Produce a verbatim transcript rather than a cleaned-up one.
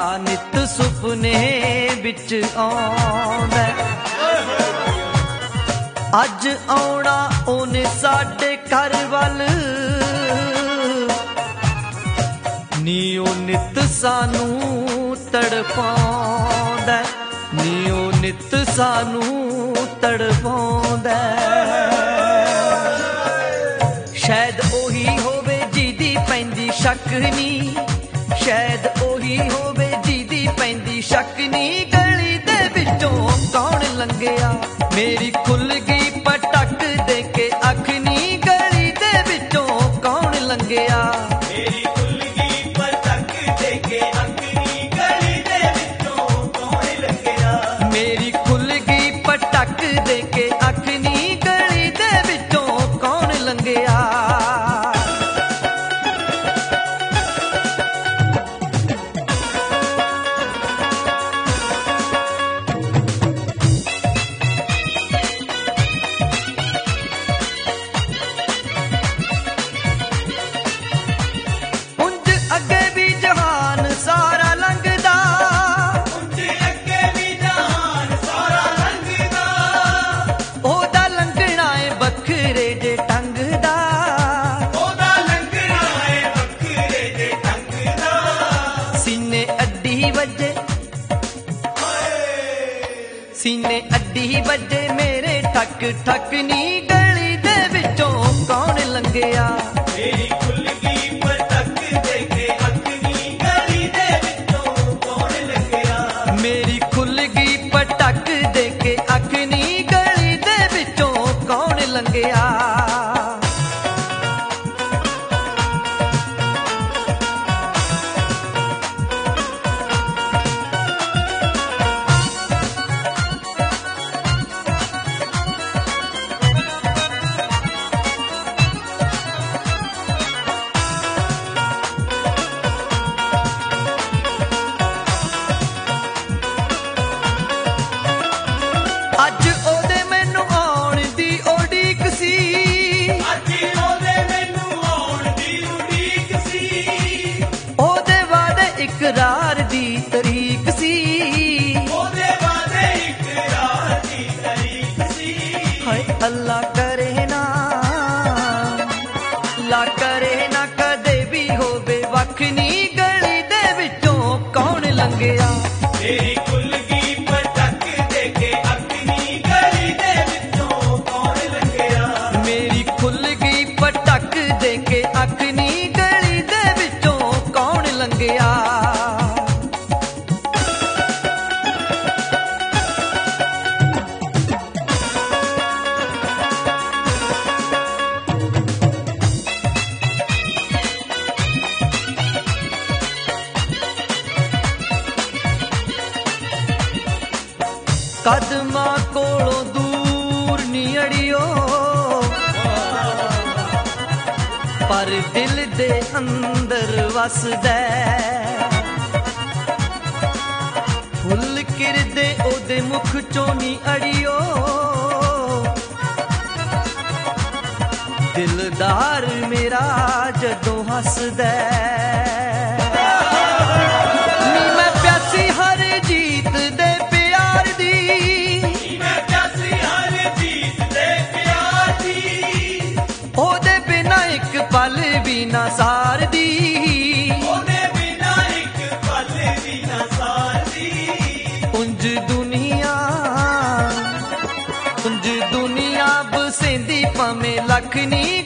ਨਿਤ ਸੁਪਨੇ ਵਿੱਚ ਆਉਂਦਾ। ਅੱਜ ਆਉਣਾ ਉਹਨੇ ਸਾਡੇ ਘਰ ਵੱਲ ਨੀ ਉਹ ਨਿਤ ਸਾਨੂੰ ਤੜਪਾਉਂਦਾ, ਨੀ ਉਹ ਨਿਤ ਸਾਨੂੰ ਤੜਪਾਉਂਦਾ। ਸ਼ਾਇਦ ਉਹੀ ਹੋਵੇ ਜਿਹਦੀ ਪੈਂਦੀ ਸ਼ੱਕ ਨੀ, ਸ਼ਾਇਦ ਉਹੀ ਹੋਵੇ ਜਿਹਦੀ ਪੈਂਦੀ ਸ਼ੱਕ ਨੀ। ਗਲੀ ਦੇ ਵਿੱਚੋਂ ਕੌਣ ਲੰਘਿਆ ਮੇਰੀ ਖੁੱਲ ਗਈ ਪਟਕ ਦੇ ਕੇ ਅੱਖ ਨੀ। ਗਲੀ ਦੇ ਵਿੱਚੋਂ ਕੌਣ ਲੰਘਿਆ ਮੇਰੀ ਖੁੱਲ ਗਈ ਪਟਕ ਦੇ ਕੇ ਅੱਖ ਨੀ। ਗਲੀ ਦੇ ਵਿੱਚੋਂ ਕੌਣ ਲੰਘਿਆ ਮੇਰੀ ਖੁੱਲ ਗਈ ਪਟਕ ਦੇ ਕੇ ਅੱਖ ਨੀ। ਗਲੀ ਦੇ ਵਿੱਚੋਂ ਕੌਣ ਲੰਘਿਆ। ਸੀਨੇ ਅੱਡੀ ਵੱਜੇ ਮੇਰੇ ਠੱਕ ਠੱਕ ਨੀ। ਗਲੀ ਦੇ ਵਿੱਚੋਂ ਕੌਣ ਲੰਘਿਆ ਮੇਰੀ ਖੁੱਲ ਗਈ ਪਟਕ ਦੇ ਕੇ ਅੱਖ ਨੀ। ਗਲੀ ਦੇ ਵਿੱਚੋਂ ਕੌਣ ਲੰਘਿਆ ਮੇਰੀ ਖੁੱਲ ਗਈ ਪਟਕ ਦੇ ਕੇ ਅੱਖ ਨੀ। ਗਲੀ ਦੇ ਵਿੱਚੋਂ ਕੌਣ ਲੰਘਿਆ। ਅੱਜ ਉਹਦੇ ਮੈਨੂੰ ਆਉਣ ਦੀ ਉਡੀਕ ਸੀ, ਅੱਜ ਉਹਦੇ ਮੈਨੂੰ ਆਉਣ ਦੀ ਉਡੀਕ ਸੀ। ਉਹਦੇ ਵਾਅਦੇ ਇਕਰਾਰ ਦੀ ਤਰੀਕ ਸੀ, ਉਹਦੇ ਵਾਅਦੇ ਇਕਰਾਰ ਦੀ ਤਰੀਕ ਸੀ। ਹਾਏ ਅੱਲਾ ਕਰੇ ਨਾ ਲਾ ਕਰੇ ਨਾ ਕਦੇ ਵੀ ਹੋਵੇ ਵੱਖ ਨੀ। ਗਲੀ ਦੇ ਵਿੱਚੋਂ ਕੌਣ ਲੰਘਿਆ ਮੇਰੀ ਖੁੱਲ ਗਈ ਪਟਕ ਦੇ ਕੇ ਅੱਖ ਨੀ। ਗਲੀ ਦੇ ਵਿੱਚੋਂ ਕੌਣ ਲੰਘਿਆ ਮੇਰੀ ਖੁੱਲ ਗਈ ਪਟਕ ਦੇ ਕੇ ਅੱਖ ਨੀ। ਗਲੀ ਦੇ ਵਿੱਚੋਂ ਕੌਣ ਲੰਘਿਆ। ਕਦਮਾਂ ਕੋਲੋਂ ਦੂਰ ਨੀ ਅੜਿਓ ਪਰ ਦਿਲ ਦੇ ਅੰਦਰ ਵਸਦਾ। ਫੁੱਲ ਕਿਰਦੇ ਉਹਦੇ ਮੁਖ ਚੋਂ ਨੀ ਅੜਿਓ ਦਿਲਦਾਰ ਮੇਰਾ ਜਦੋਂ ਹੱਸਦਾ। ਨੀ ਮੈਂ ਪਿਆਸੀ ਹਰ ਜੀਤ ਦੇ ਪਿਆਰ ਦੀ, ਮੈਂ ਪਿਆਸੀ ਹਰ ਜੀਤ ਦੇ ਪਿਆਰ ਦੀ। ਉਹਦੇ ਬਿਨਾਂ ਇੱਕ ਪਲ ਵੀ ਨਾ ਸਾਰਦੀ, ਉਹਦੇ ਬਿਨਾਂ ਇੱਕ ਪਲ ਵੀ ਨਾ ਸਾਰਦੀ। ਉਂਝ ਦੁਨੀਆ ਉਂਝ ਦੁਨੀਆ ਬਸੇਂਦੀ ਭਾਵੇਂ ਲੱਖ ਨੀ।